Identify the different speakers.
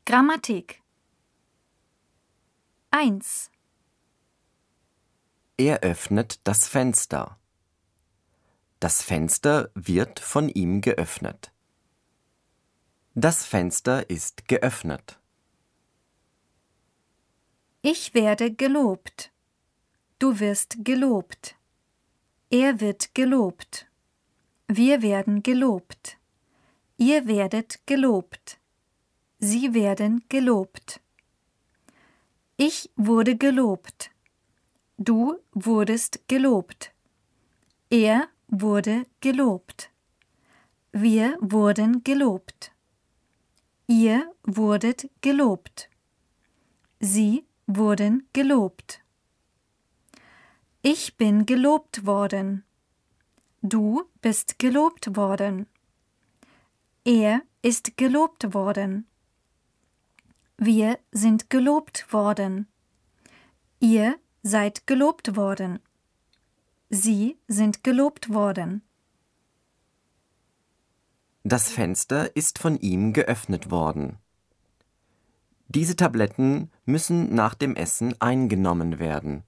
Speaker 1: Grammatik 1.
Speaker 2: Er öffnet das Fenster. Das Fenster wird von ihm geöffnet. Das Fenster ist geöffnet.
Speaker 1: Ich werde gelobt. Du wirst gelobt. Er wird gelobt. Wir werden gelobt. Ihr werdet gelobt. Sie werden gelobt. Ich wurde gelobt. Du wurdest gelobt. Er wurde gelobt. Wir wurden gelobt. Ihr wurdet gelobt. Sie wurden gelobt. Ich bin gelobt worden. Du bist gelobt worden. Er ist gelobt worden. Wir sind gelobt worden. Ihr seid gelobt worden. Sie sind gelobt worden.
Speaker 2: Das Fenster ist von ihm geöffnet worden. Diese Tabletten müssen nach dem Essen eingenommen werden.